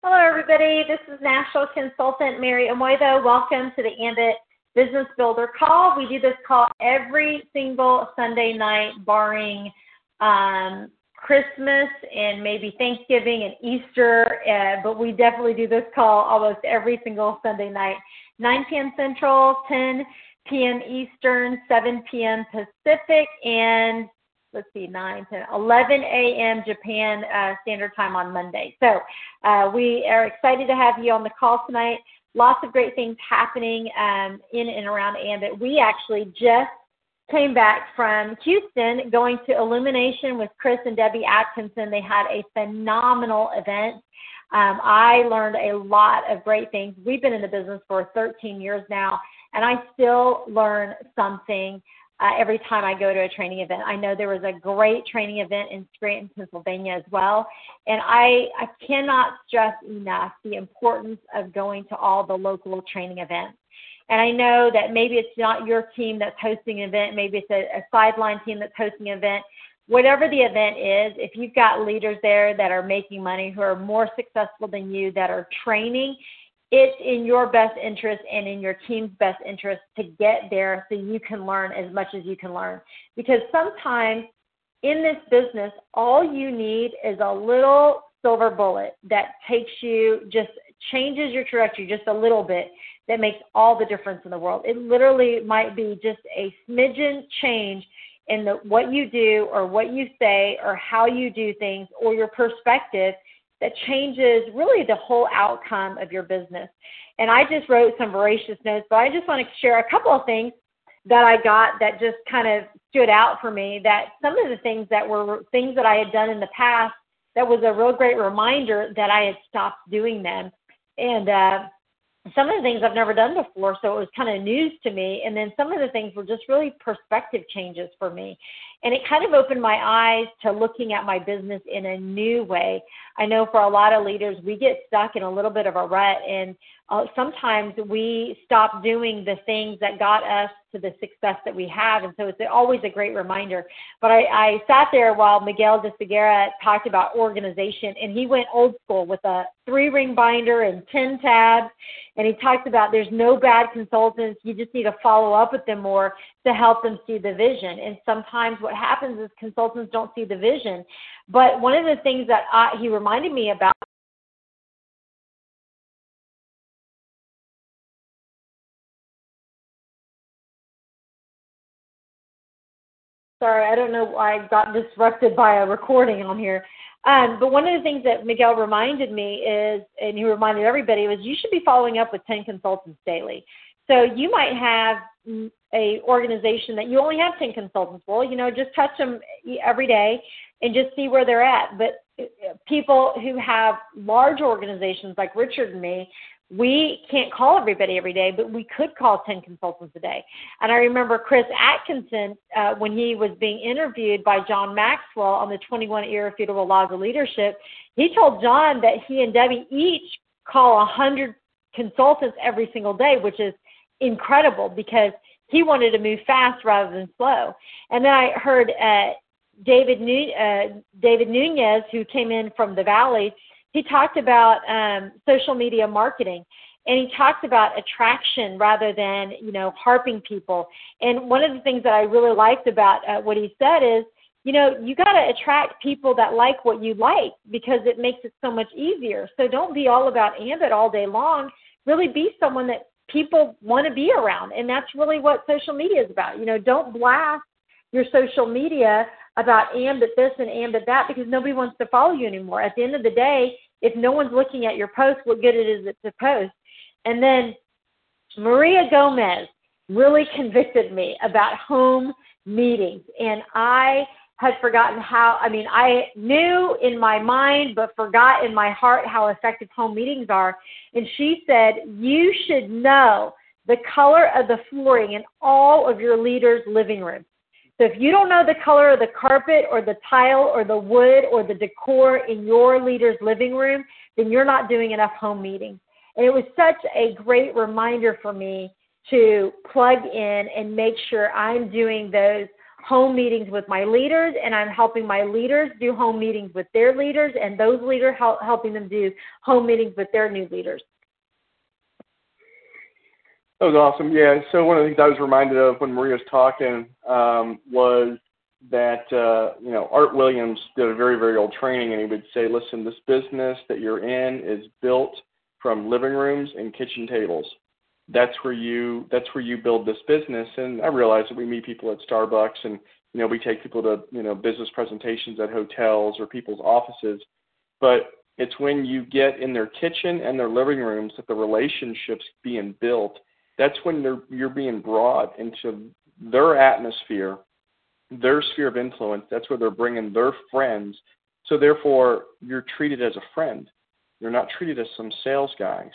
Hello, everybody. This is National Consultant Mary Amoido. Welcome to the Ambit Business Builder Call. We do this call every single Sunday night, barring Christmas and maybe Thanksgiving and Easter, but we definitely do this call almost every single Sunday night, 9 p.m. Central, 10 p.m. Eastern, 7 p.m. Pacific, and 11 a.m. Japan Standard Time on Monday. So we are excited to have you on the call tonight. Lots of great things happening in and around Ambit. We actually just came back from Houston going to Illumination with Chris and Debbie Atkinson. They had a phenomenal event. I learned a lot of great things. We've been in the business for 13 years now, and I still learn something every time I go to a training event. I know there was a great training event in Scranton, Pennsylvania as well. And I cannot stress enough the importance of going to all the local training events. And I know that maybe it's not your team that's hosting an event. Maybe it's a sideline team that's hosting an event. Whatever the event is, if you've got leaders there that are making money, who are more successful than you, that are training, it's in your best interest and in your team's best interest to get there so you can learn as much as you can learn. Because sometimes in this business, all you need is a little silver bullet that takes you, just changes your trajectory just a little bit, that makes all the difference in the world. It literally might be just a smidgen change in what you do or what you say or how you do things or your perspective that changes really the whole outcome of your business. And I just wrote some voracious notes, but I just want to share a couple of things that I got that just kind of stood out for me, that some of the things that were things that I had done in the past, that was a real great reminder that I had stopped doing them. And some of the things I've never done before, so it was kind of news to me. And then some of the things were just really perspective changes for me. And it kind of opened my eyes to looking at my business in a new way. I know for a lot of leaders, we get stuck in a little bit of a rut, and sometimes we stop doing the things that got us to the success that we have. And so it's always a great reminder. But I sat there while Miguel de Figuera talked about organization, and he went old school with a 3-ring binder and 10 tabs. And he talked about there's no bad consultants. You just need to follow up with them more to help them see the vision. And sometimes what happens is consultants don't see the vision. But one of the things that he reminded me about, sorry, I don't know why I got disrupted by a recording on here. But one of the things that Miguel reminded me is, and he reminded everybody, was you should be following up with 10 consultants daily. So you might have a organization that you only have 10 consultants. Well, just touch them every day and just see where they're at. But people who have large organizations like Richard and me, we can't call everybody every day, but we could call 10 consultants a day. And I remember Chris Atkinson, when he was being interviewed by John Maxwell on the 21 Irrefutable Laws of Leadership, he told John that he and Debbie each call 100 consultants every single day, which is incredible because he wanted to move fast rather than slow. And then I heard David Nunez, who came in from the Valley, he talked about social media marketing, and he talked about attraction rather than, harping people. And one of the things that I really liked about what he said is, you got to attract people that like what you like because it makes it so much easier. So don't be all about Ambit all day long. Really be someone that people want to be around, and that's really what social media is about. Don't blast your social media about Ambit this and Ambit that because nobody wants to follow you anymore. At the end of the day, if no one's looking at your post, what good it is to post? And then Maria Gomez really convicted me about home meetings. And I had forgotten I knew in my mind but forgot in my heart how effective home meetings are. And she said, you should know the color of the flooring in all of your leaders' living rooms. So if you don't know the color of the carpet or the tile or the wood or the decor in your leader's living room, then you're not doing enough home meetings. And it was such a great reminder for me to plug in and make sure I'm doing those home meetings with my leaders, and I'm helping my leaders do home meetings with their leaders, and those leaders helping them do home meetings with their new leaders. That was awesome. Yeah, so one of the things I was reminded of when Maria was talking was that, Art Williams did a very, very old training, and he would say, listen, this business that you're in is built from living rooms and kitchen tables. That's where you build this business. And I realize that we meet people at Starbucks, and, we take people to, business presentations at hotels or people's offices. But it's when you get in their kitchen and their living rooms that the relationships being built. That's when you're being brought into their atmosphere, their sphere of influence. That's where they're bringing their friends. So therefore, you're treated as a friend. You're not treated as some sales guy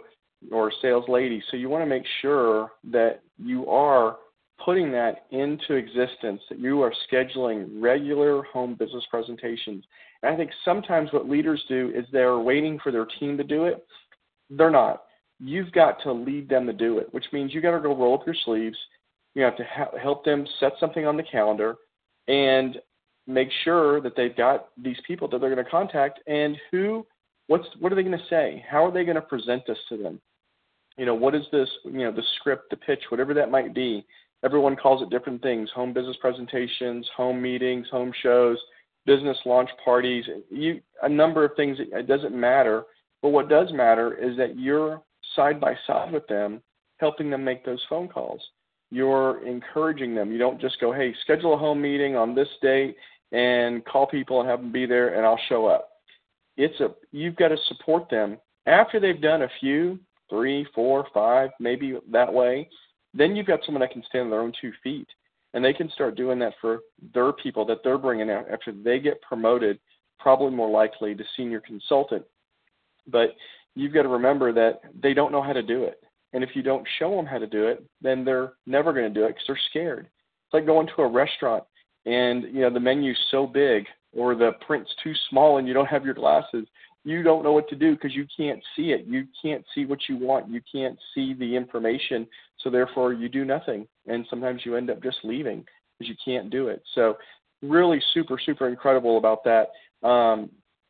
or sales lady. So you want to make sure that you are putting that into existence, that you are scheduling regular home business presentations. And I think sometimes what leaders do is they're waiting for their team to do it. They're not. You've got to lead them to do it, which means you got to go roll up your sleeves. You have to help them set something on the calendar and make sure that they've got these people that they're going to contact, and what are they going to say? How are they going to present this to them? What is this, the script, the pitch, whatever that might be. Everyone calls it different things: home business presentations, home meetings, home shows, business launch parties, a number of things. It doesn't matter. But what does matter is that you're side by side with them, helping them make those phone calls. You're encouraging them. You don't just go, hey, schedule a home meeting on this date and call people and have them be there and I'll show up. You've got to support them after they've done a few, 3, 4, 5, maybe that way. Then you've got someone that can stand on their own 2 feet, and they can start doing that for their people that they're bringing out after they get promoted, probably more likely to senior consultant. But you've got to remember that they don't know how to do it. And if you don't show them how to do it, then they're never going to do it because they're scared. It's like going to a restaurant and, the menu's so big or the print's too small and you don't have your glasses. You don't know what to do because you can't see it. You can't see what you want. You can't see the information. So therefore, you do nothing. And sometimes you end up just leaving because you can't do it. So really super, super incredible about that. Let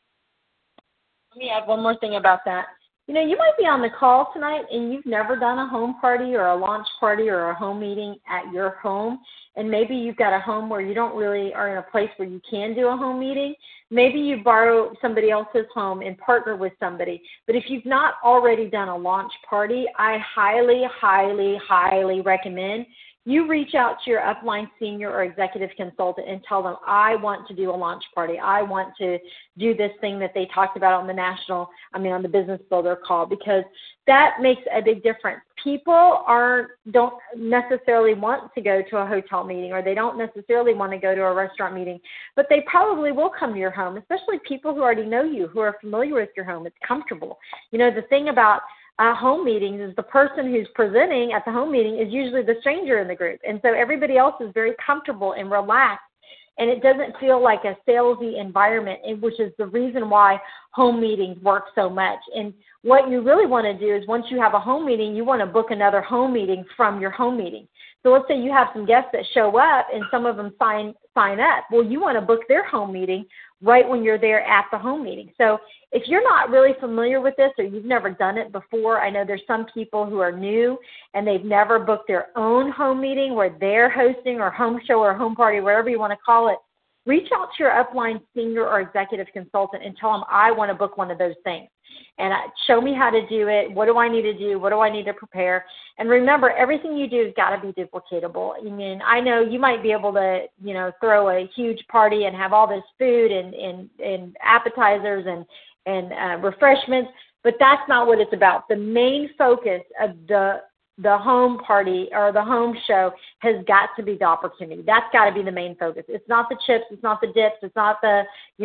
me add one more thing about that. You might be on the call tonight and you've never done a home party or a launch party or a home meeting at your home. And maybe you've got a home where you don't really are in a place where you can do a home meeting. Maybe you borrow somebody else's home and partner with somebody. But if you've not already done a launch party, I highly, highly, highly recommend you reach out to your upline senior or executive consultant and tell them, I want to do a launch party. I want to do this thing that they talked about on the Business Builder call, because that makes a big difference. People don't necessarily want to go to a hotel meeting, or they don't necessarily want to go to a restaurant meeting, but they probably will come to your home, especially people who already know you, who are familiar with your home. It's comfortable. The thing about home meetings is the person who's presenting at the home meeting is usually the stranger in the group. And so everybody else is very comfortable and relaxed, and it doesn't feel like a salesy environment, which is the reason why home meetings work so much. And what you really want to do is once you have a home meeting, you want to book another home meeting from your home meeting. So let's say you have some guests that show up and some of them sign up. Well, you want to book their home meeting right when you're there at the home meeting. So if you're not really familiar with this or you've never done it before, I know there's some people who are new and they've never booked their own home meeting where they're hosting, or home show or home party, whatever you want to call it. Reach out to your upline senior or executive consultant and tell them, I want to book one of those things. And show me how to do it. What do I need to do? What do I need to prepare? And remember, everything you do has got to be duplicatable. I know you might be able to, throw a huge party and have all this food and appetizers and refreshments, but that's not what it's about. The main focus of the home party or the home show has got to be the opportunity. That's got to be the main focus. It's not the chips. It's not the dips. It's not the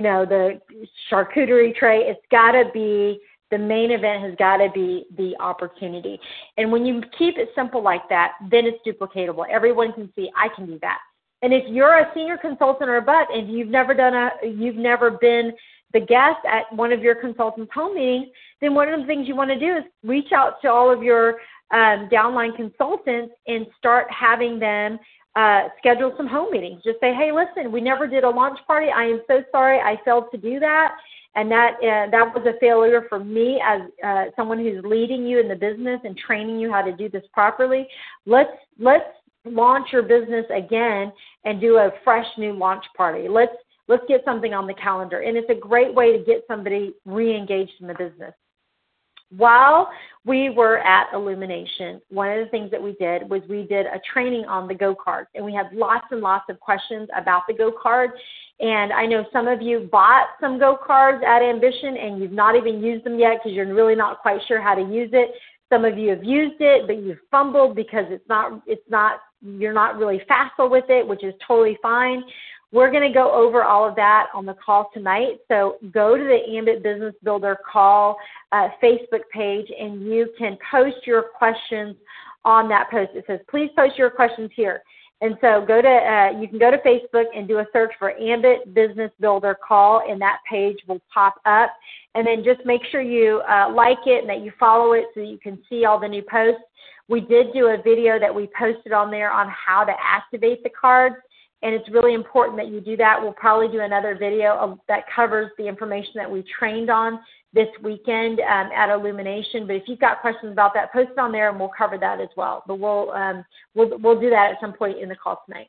charcuterie tray. It's got to be, the main event has got to be the opportunity. And when you keep it simple like that, then it's duplicatable. Everyone can see, I can do that. And if you're a senior consultant or above and you've never been the guest at one of your consultants' home meetings, then one of the things you want to do is reach out to all of your downline consultants and start having them schedule some home meetings. Just say, hey, listen, we never did a launch party. I am so sorry I failed to do that. And that was a failure for me as someone who's leading you in the business and training you how to do this properly. Let's launch your business again and do a fresh new launch party. Let's get something on the calendar. And it's a great way to get somebody re-engaged in the business. While we were at Illumination, one of the things that we did was we did a training on the go-karts, and we had lots and lots of questions about the go-kart. And I know some of you bought some go-karts at Ambition, and you've not even used them yet because you're really not quite sure how to use it. Some of you have used it, but you've fumbled because you're not really facile with it, which is totally fine. We're going to go over all of that on the call tonight. So go to the Ambit Business Builder call Facebook page, and you can post your questions on that post. It says, please post your questions here. And so you can go to Facebook and do a search for Ambit Business Builder call, and that page will pop up. And then just make sure you like it and that you follow it so that you can see all the new posts. We did do a video that we posted on there on how to activate the cards, and it's really important that you do that. We'll probably do another video that covers the information that we trained on this weekend at Illumination. But if you've got questions about that, post it on there, and we'll cover that as well. But we'll do that at some point in the call tonight.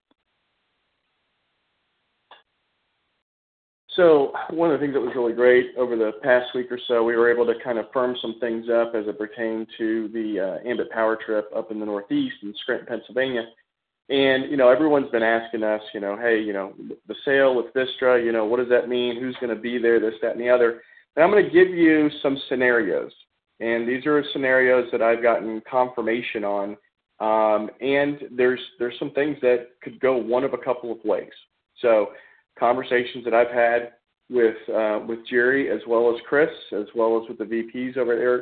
So one of the things that was really great over the past week or so, we were able to kind of firm some things up as it pertained to the Ambit Power Trip up in the Northeast in Scranton, Pennsylvania. And, everyone's been asking us, hey, the sale with Vistra, what does that mean? Who's going to be there, this, that, and the other. And I'm going to give you some scenarios. And these are scenarios that I've gotten confirmation on. And there's some things that could go one of a couple of ways. So conversations that I've had with Jerry as well as Chris, as well as with the VPs over at Eric.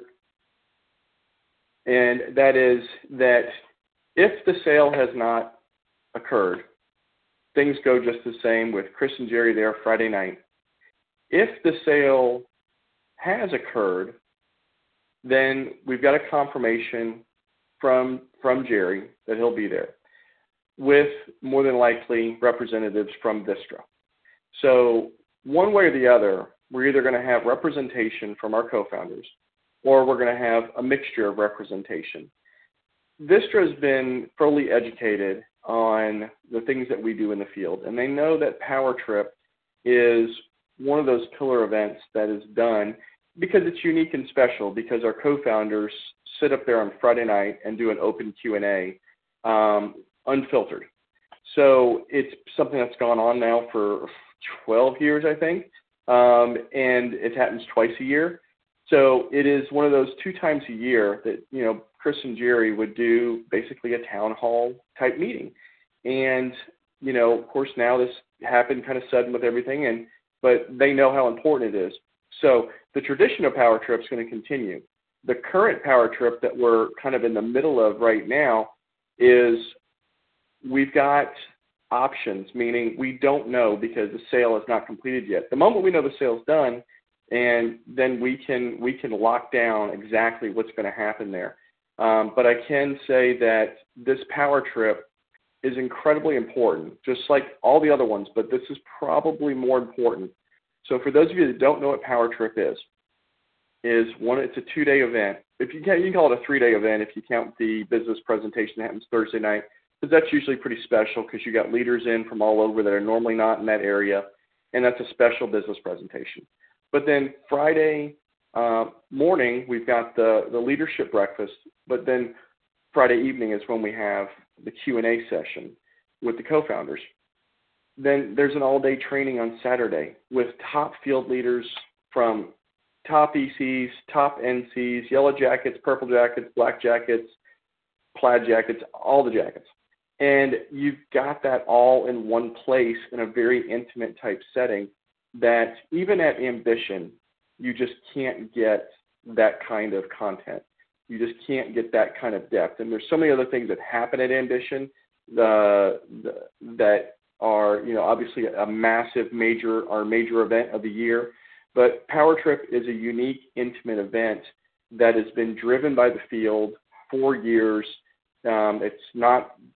And that is that if the sale has not occurred, things go just the same with Chris and Jerry there Friday night. If the sale has occurred, then we've got a confirmation from Jerry that he'll be there with more than likely representatives from Vistra. So one way or the other, we're either going to have representation from our co-founders or we're going to have a mixture of representation. Vistra has been fully educated on the things that we do in the field, and they know that Power Trip is one of those pillar events that is done because it's unique and special, because our co-founders sit up there on Friday night and do an open Q&A, unfiltered. So it's something that's gone on now for 12 years, I think, and it happens twice a year. So it is one of those 2 times a year that, Chris and Jerry would do basically a town hall type meeting. And, of course, now this happened kind of sudden with everything, but they know how important it is. So the tradition of Power Trip is going to continue. The current Power Trip that we're kind of in the middle of right now is we've got options, meaning we don't know because the sale is not completed yet. The moment we know the sale's done, and then we can lock down exactly what's going to happen there. But I can say that this Power Trip is incredibly important, just like all the other ones, but this is probably more important. So for those of you that don't know what Power Trip is it's a 2-day event. You can call it a 3-day event if you count the business presentation that happens Thursday night, because that's usually pretty special because you got leaders in from all over that are normally not in that area, and that's a special business presentation. But then Friday morning, we've got the leadership breakfast, but then Friday evening is when we have the Q&A session with the co-founders. Then there's an all-day training on Saturday with top field leaders from top ECs, top NCs, yellow jackets, purple jackets, black jackets, plaid jackets, all the jackets. And you've got that all in one place in a very intimate type setting that even at Ambition, you just can't get that kind of content. You just can't get that kind of depth. And there's so many other things that happen at Ambition that are, obviously a massive major event of the year. But Power Trip is a unique, intimate event that has been driven by the field for years. It's not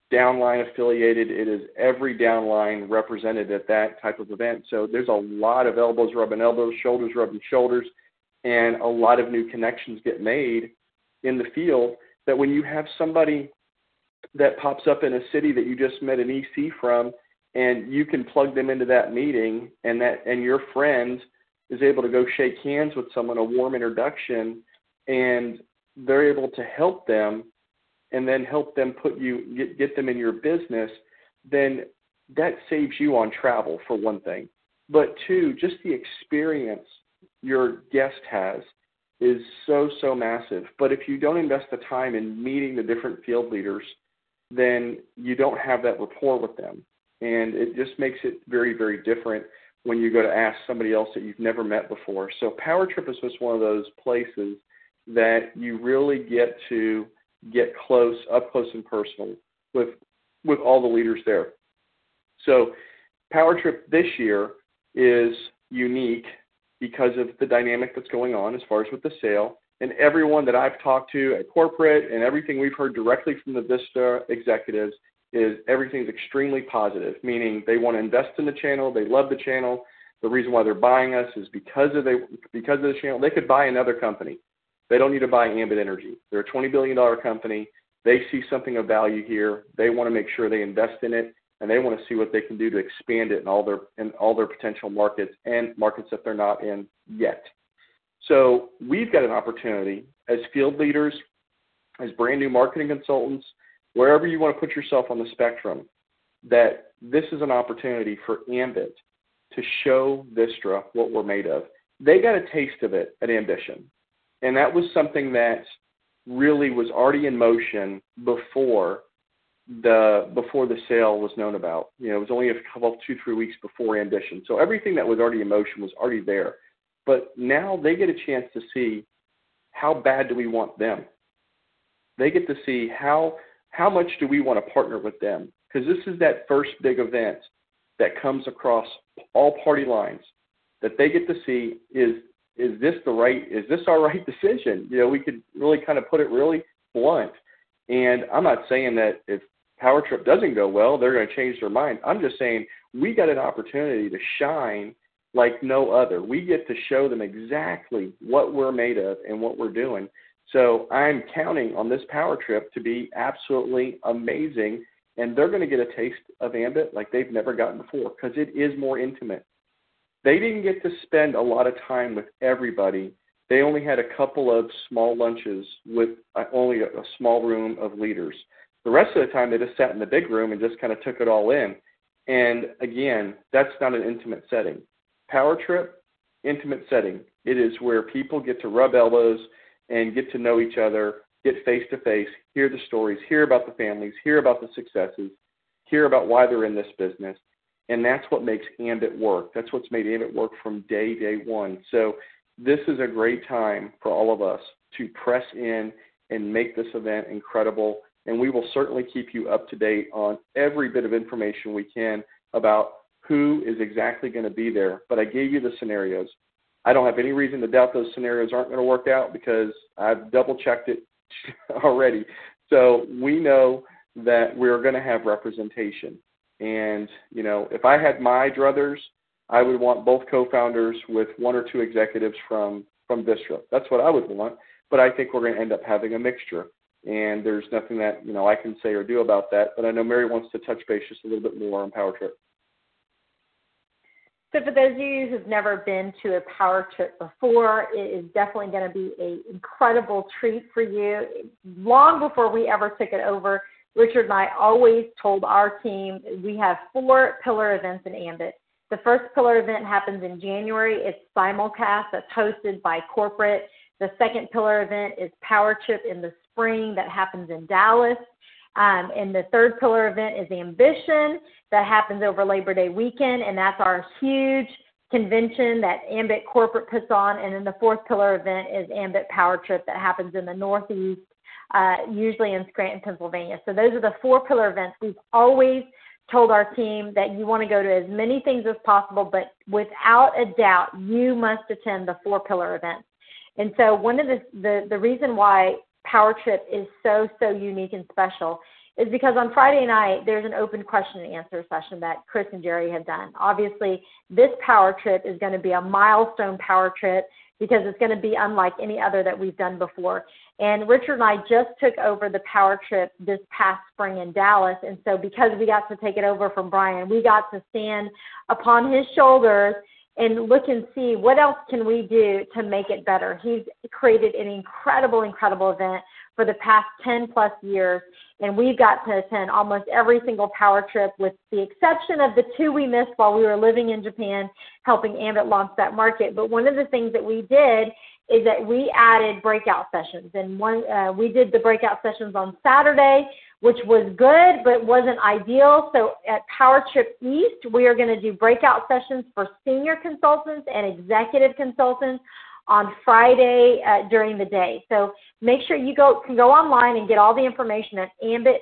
downline affiliated. It is every downline represented at that type of event. So there's a lot of elbows rubbing elbows, shoulders rubbing shoulders, and a lot of new connections get made in the field that when you have somebody that pops up in a city that you just met an EC from, and you can plug them into that meeting, and your friend is able to go shake hands with someone, a warm introduction, and they're able to help them and then help them get them in your business, then that saves you on travel, for one thing. But two, just the experience your guest has is so, so massive. But if you don't invest the time in meeting the different field leaders, then you don't have that rapport with them. And it just makes it very, very different when you go to ask somebody else that you've never met before. So Power Trip is just one of those places that you really get to get up close and personal with all the leaders there. So Power Trip this year is unique because of the dynamic that's going on as far as with the sale. And everyone that I've talked to at corporate and everything we've heard directly from the Vista executives is everything's extremely positive, meaning they want to invest in the channel, they love the channel. The reason why they're buying us is because of the channel. They could buy another company. They don't need to buy Ambit Energy. They're a $20 billion company. They see something of value here. They want to make sure they invest in it, and they want to see what they can do to expand it in all their potential markets and markets that they're not in yet. So we've got an opportunity as field leaders, as brand new marketing consultants, wherever you want to put yourself on the spectrum, that this is an opportunity for Ambit to show Vistra what we're made of. They got a taste of it at Ambition, and that was something that really was already in motion before the sale was known about. You know, it was only 2-3 weeks before Ambition. So everything that was already in motion was already there. But now they get a chance to see how bad do we want them. They get to see how much do we want to partner with them, because this is that first big event that comes across all party lines that they get to see is this our right decision? You know, we could really kind of put it really blunt. And I'm not saying that if Power Trip doesn't go well, they're going to change their mind. I'm just saying we got an opportunity to shine like no other. We get to show them exactly what we're made of and what we're doing. So I'm counting on this Power Trip to be absolutely amazing, and they're going to get a taste of Ambit like they've never gotten before, because it is more intimate. They didn't get to spend a lot of time with everybody. They only had a couple of small lunches with only a small room of leaders. The rest of the time, they just sat in the big room and just kind of took it all in. And again, that's not an intimate setting. Power Trip, intimate setting. It is where people get to rub elbows and get to know each other, get face-to-face, hear the stories, hear about the families, hear about the successes, hear about why they're in this business. And that's what makes Ambit work. That's what's made Ambit work from day one. So this is a great time for all of us to press in and make this event incredible. And we will certainly keep you up to date on every bit of information we can about who is exactly going to be there. But I gave you the scenarios. I don't have any reason to doubt those scenarios aren't going to work out, because I've double-checked it already. So we know that we're going to have representation. And, you know, if I had my druthers, I would want both co-founders with 1 or 2 executives from Vistra. That's what I would want. But I think we're going to end up having a mixture. And there's nothing that, you know, I can say or do about that. But I know Mary wants to touch base just a little bit more on Power Trip. So for those of you who've never been to a Power Trip before, it is definitely going to be an incredible treat for you. Long before we ever took it over, Richard and I always told our team we have 4 pillar events in Ambit. The first pillar event happens in January. It's simulcast. That's hosted by corporate. The second pillar event is Power Trip in the spring. That happens in Dallas. And the third pillar event is Ambition. That happens over Labor Day weekend, and that's our huge convention that Ambit Corporate puts on. And then the fourth pillar event is Ambit Power Trip that happens in the Northeast, usually in Scranton, Pennsylvania. So those are the 4 pillar events. We've always told our team that you want to go to as many things as possible, but without a doubt, you must attend the 4 pillar events. And so one of the reason why Power Trip is so unique and special is because on Friday night, there's an open question and answer session that Chris and Jerry have done. Obviously, this power trip is going to be a milestone power trip because it's going to be unlike any other that we've done before. And Richard and I just took over the power trip this past spring in Dallas. And so because we got to take it over from Brian, we got to stand upon his shoulders and look and see what else can we do to make it better. He's created an incredible, incredible event for the past 10 plus years. And we've got to attend almost every single power trip with the exception of the 2 we missed while we were living in Japan, helping Ambit launch that market. But one of the things that we did is that we added breakout sessions. And we did the breakout sessions on Saturday, which was good, but wasn't ideal. So at Power Trip East, we are going to do breakout sessions for senior consultants and executive consultants on Friday during the day. So make sure you can go online and get all the information at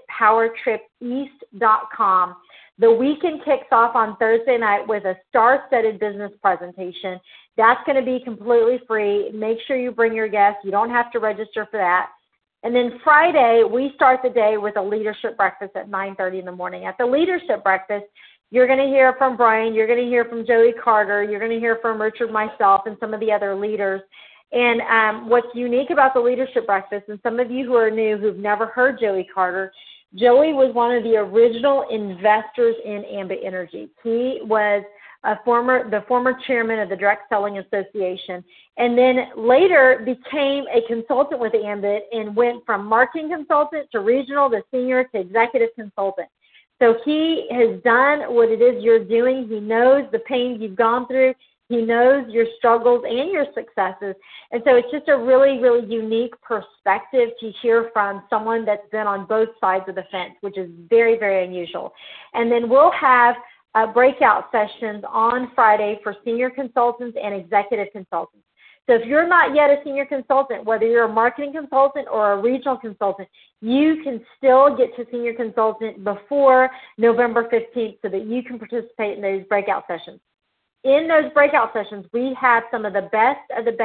ambitpowertripeast.com. The weekend kicks off on Thursday night with a star-studded business presentation. That's going to be completely free. Make sure you bring your guests. You don't have to register for that. And then Friday, we start the day with a leadership breakfast at 9:30 in the morning. At the leadership breakfast, you're going to hear from Brian, you're going to hear from Joey Carter, you're going to hear from Richard, myself, and some of the other leaders. And what's unique about the leadership breakfast, and some of you who are new who've never heard Joey Carter, Joey was one of the original investors in Ambit Energy. He was the former chairman of the Direct Selling Association, and then later became a consultant with Ambit and went from marketing consultant to regional to senior to executive consultant. So he has done what it is you're doing. He knows the pain you've gone through. He knows your struggles and your successes. And so it's just a really, really unique perspective to hear from someone that's been on both sides of the fence, which is very, very unusual. And then we'll have breakout sessions on Friday for senior consultants and executive consultants. So if you're not yet a senior consultant, whether you're a marketing consultant or a regional consultant, you can still get to senior consultant before November 15th so that you can participate in those breakout sessions. In those breakout sessions, we have some of the best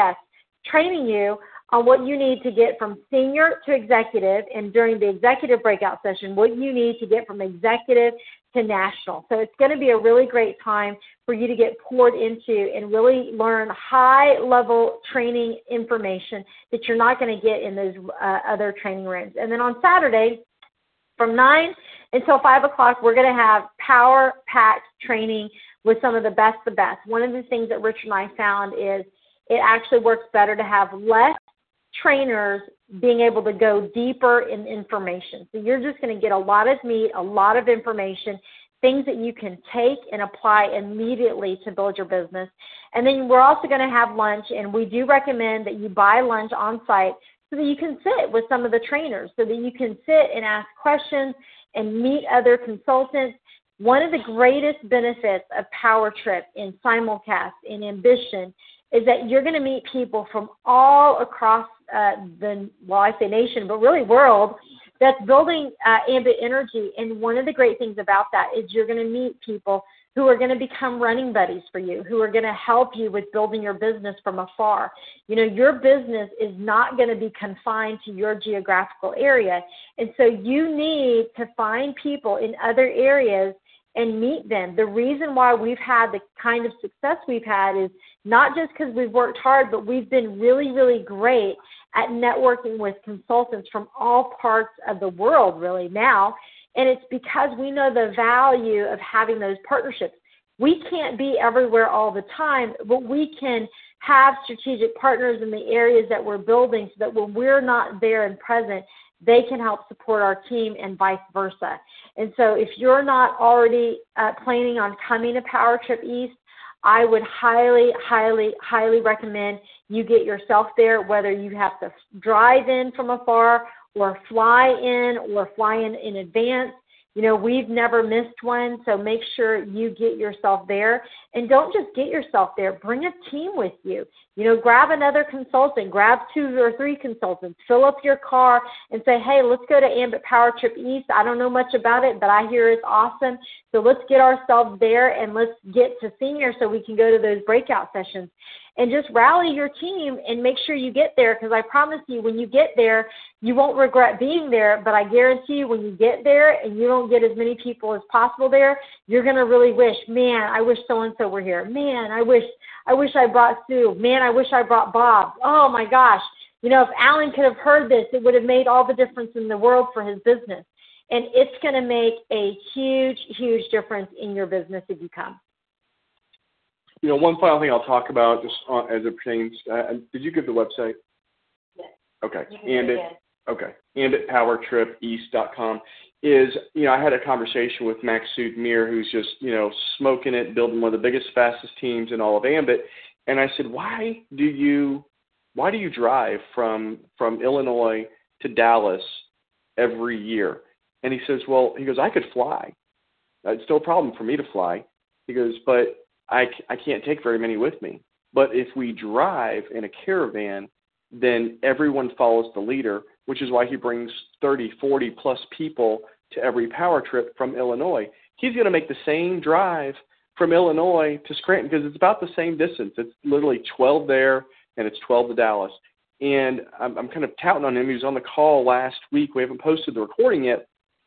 training you on what you need to get from senior to executive, and during the executive breakout session, what you need to get from executive to national. So it's going to be a really great time for you to get poured into and really learn high-level training information that you're not going to get in those other training rooms. And then on Saturday, from 9 until 5 o'clock, we're going to have power-packed training with some of the best. One of the things that Richard and I found is it actually works better to have less trainers being able to go deeper in information. So you're just going to get a lot of meat, a lot of information, things that you can take and apply immediately to build your business. And then we're also going to have lunch, and we do recommend that you buy lunch on site so that you can sit with some of the trainers, so that you can sit and ask questions and meet other consultants. One of the greatest benefits of Power Trip in Simulcast, in Ambition, is that you're going to meet people from all across I say nation, but really world, that's building Ambit Energy. And one of the great things about that is you're going to meet people who are going to become running buddies for you, who are going to help you with building your business from afar. You know, your business is not going to be confined to your geographical area. And so you need to find people in other areas and meet them. The reason why we've had the kind of success we've had is not just because we've worked hard, but we've been really, really great at networking with consultants from all parts of the world really now. And it's because we know the value of having those partnerships. We can't be everywhere all the time, but we can have strategic partners in the areas that we're building so that when we're not there and present, they can help support our team and vice versa. And so if you're not already planning on coming to Power Trip East, I would highly, highly, highly recommend you get yourself there, whether you have to drive in from afar or fly in advance. You know, we've never missed one, so make sure you get yourself there. And don't just get yourself there. Bring a team with you. You know, grab another consultant. Grab 2 or 3 consultants. Fill up your car and say, hey, let's go to Ambit Power Trip East. I don't know much about it, but I hear it's awesome. So let's get ourselves there and let's get to senior so we can go to those breakout sessions. and just rally your team and make sure you get there, because I promise you, when you get there, you won't regret being there. But I guarantee you, when you get there and you don't get as many people as possible there, you're going to really wish, man, I wish so-and-so were here. Man, I wish I brought Sue. Man, I wish I brought Bob. Oh, my gosh. If Alan could have heard this, it would have made all the difference in the world for his business. And it's going to make a huge, huge difference in your business if you come. One final thing I'll talk about just as it pertains. Did you give the website? Yes. Okay. AmbitPowerTripEast.com is, I had a conversation with Max Sudmir, who's just, smoking it, building one of the biggest, fastest teams in all of Ambit. And I said, why do you drive from Illinois to Dallas every year? And he says, I could fly. It's still a problem for me to fly. He goes, but I can't take very many with me. But if we drive in a caravan, then everyone follows the leader, which is why he brings 30, 40 plus people to every power trip from Illinois. He's going to make the same drive from Illinois to Scranton because it's about the same distance. It's literally 12 there and it's 12 to Dallas. And I'm kind of touting on him. He was on the call last week. We haven't posted the recording yet.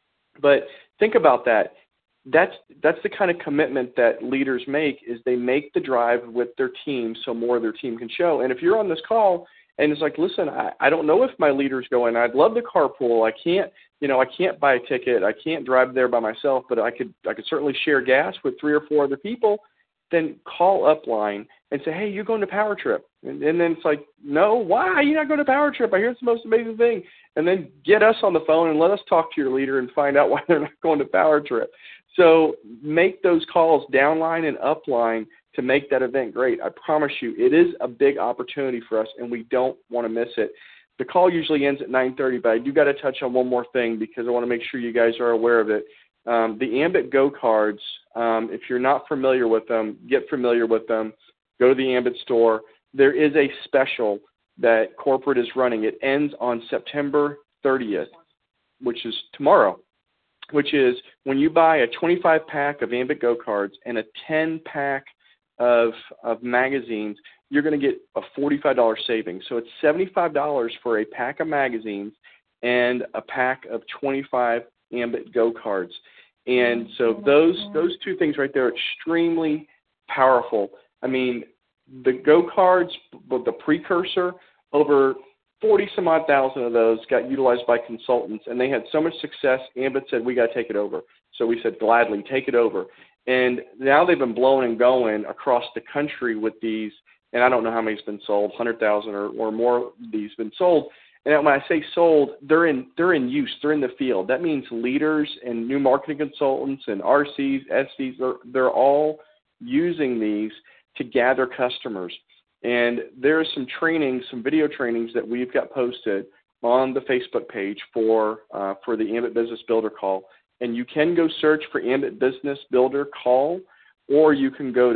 But think about that. That's the kind of commitment that leaders make, is they make the drive with their team so more of their team can show. And if you're on this call and it's like, listen, I don't know if my leader's going. I'd love to carpool. I can't buy a ticket. I can't drive there by myself, but I could certainly share gas with 3 or 4 other people. Then call Upline and say, hey, you're going to Power Trip. And then it's like, no, why are you not going to Power Trip? I hear it's the most amazing thing. And then get us on the phone and let us talk to your leader and find out why they're not going to Power Trip. So make those calls downline and upline to make that event great. I promise you, it is a big opportunity for us, and we don't want to miss it. The call usually ends at 9:30, but I do got to touch on one more thing because I want to make sure you guys are aware of it. The Ambit Go Cards, if you're not familiar with them, get familiar with them. Go to the Ambit store. There is a special that corporate is running. It ends on September 30th, which is tomorrow, which is when you buy a 25-pack of Ambit Go Cards and a 10-pack of magazines, you're going to get a $45 savings. So it's $75 for a pack of magazines and a pack of 25 Ambit Go Cards. And so those 2 things right there are extremely powerful. I mean, the Go Cards, the precursor, over 40-some-odd thousand of those got utilized by consultants, and they had so much success, Ambit said, we got to take it over. So we said, gladly, take it over. And now they've been blowing and going across the country with these, and I don't know how many's been sold, 100,000 or more of these been sold. And when I say sold, they're in use. They're in the field. That means leaders and new marketing consultants and RCs, SCs, they're all using these to gather customers. And there's some trainings, some video trainings that we've got posted on the Facebook page for the Ambit Business Builder Call. And you can go search for Ambit Business Builder Call, or you can go to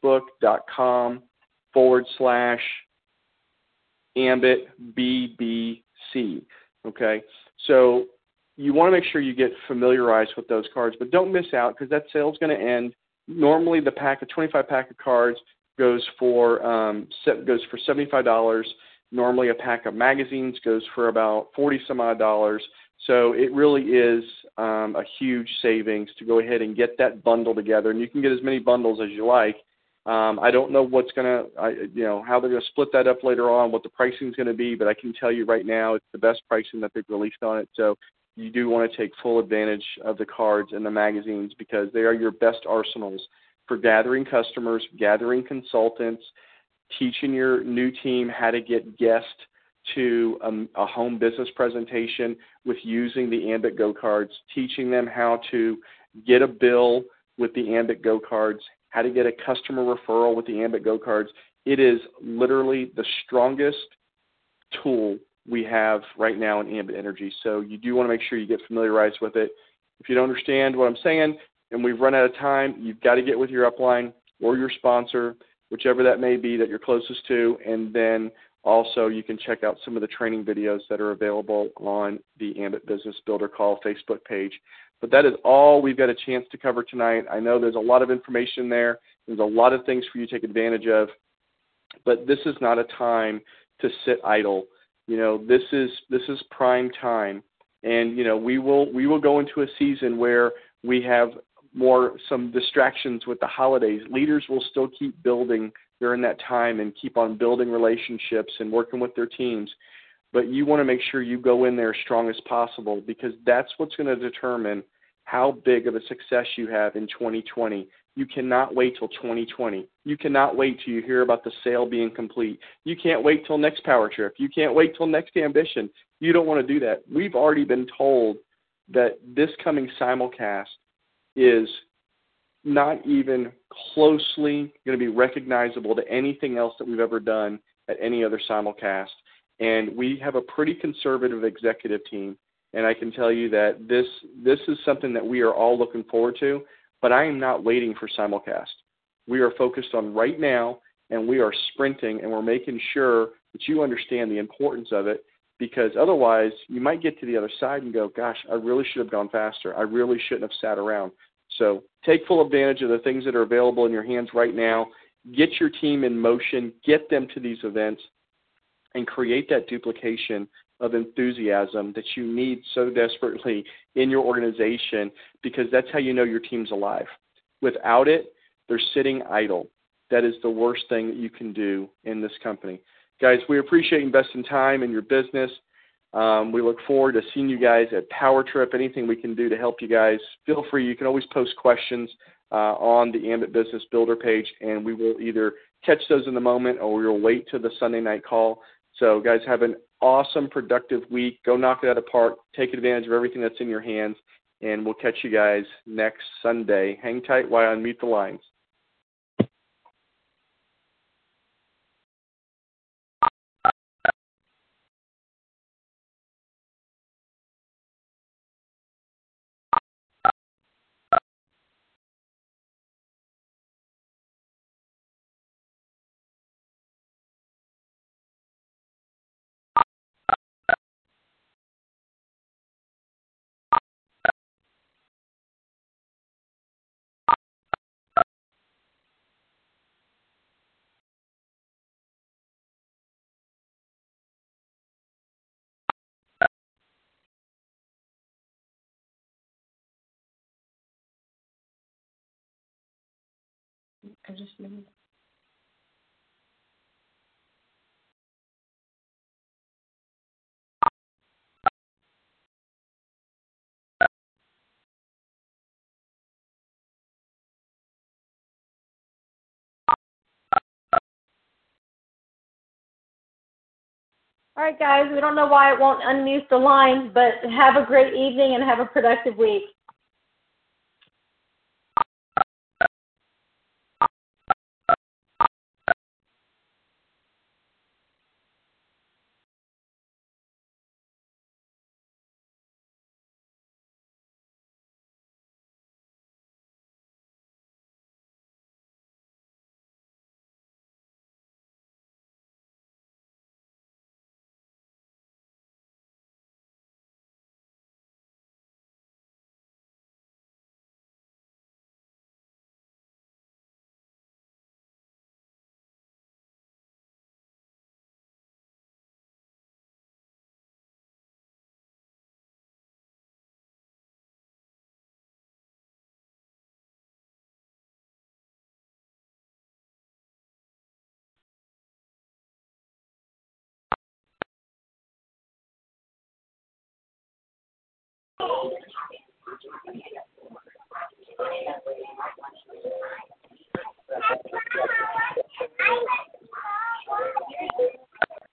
facebook.com/Ambit BBC. Okay? So you want to make sure you get familiarized with those cards, but don't miss out because that sale's going to end. Normally the 25-pack of cards goes for $75. Normally a pack of magazines goes for about $40-some-odd. So it really is a huge savings to go ahead and get that bundle together, and you can get as many bundles as you like. I don't know how they're going to split that up later on, what the pricing is going to be, but I can tell you right now it's the best pricing that they've released on it. So you do want to take full advantage of the cards and the magazines because they are your best arsenals for gathering customers, gathering consultants, teaching your new team how to get guests to a home business presentation with using the Ambit Go Cards, teaching them how to get a bill with the Ambit Go Cards, how to get a customer referral with the Ambit Go Cards. It is literally the strongest tool we have right now in Ambit Energy. So you do want to make sure you get familiarized with it. If you don't understand what I'm saying and we've run out of time, you've got to get with your upline or your sponsor, whichever that may be that you're closest to, and then also you can check out some of the training videos that are available on the Ambit Business Builder Call Facebook page. But that is all we've got a chance to cover tonight. I know there's a lot of information there. There's a lot of things for you to take advantage of. But this is not a time to sit idle. This is prime time, and we will go into a season where we have some distractions with the holidays. Leaders will still keep building during that time and keep on building relationships and working with their teams. But you want to make sure you go in there as strong as possible, because that's what's going to determine how big of a success you have in 2020. You cannot wait till 2020. You cannot wait till you hear about the sale being complete. You can't wait till next Power Trip. You can't wait till next Ambition. You don't want to do that. We've already been told that this coming simulcast is not even closely going to be recognizable to anything else that we've ever done at any other simulcast. And we have a pretty conservative executive team, and I can tell you that this is something that we are all looking forward to, but I am not waiting for simulcast. We are focused on right now, and we are sprinting, and we're making sure that you understand the importance of it, because otherwise you might get to the other side and go, gosh, I really should have gone faster. I really shouldn't have sat around. So take full advantage of the things that are available in your hands right now. Get your team in motion. Get them to these events and create that duplication of enthusiasm that you need so desperately in your organization, because that's how you know your team's alive. Without it, they're sitting idle. That is the worst thing that you can do in this company. Guys, we appreciate investing time in your business. We look forward to seeing you guys at Power Trip. Anything we can do to help you guys, feel free. You can always post questions on the Ambit Business Builder page, and we will either catch those in the moment or we will wait till the Sunday night call. So, guys, have an awesome, productive week. Go knock it out of the park. Take advantage of everything that's in your hands, and we'll catch you guys next Sunday. Hang tight while I unmute the lines. I just moved. All right, guys, we don't know why it won't unmute the line, but have a great evening and have a productive week.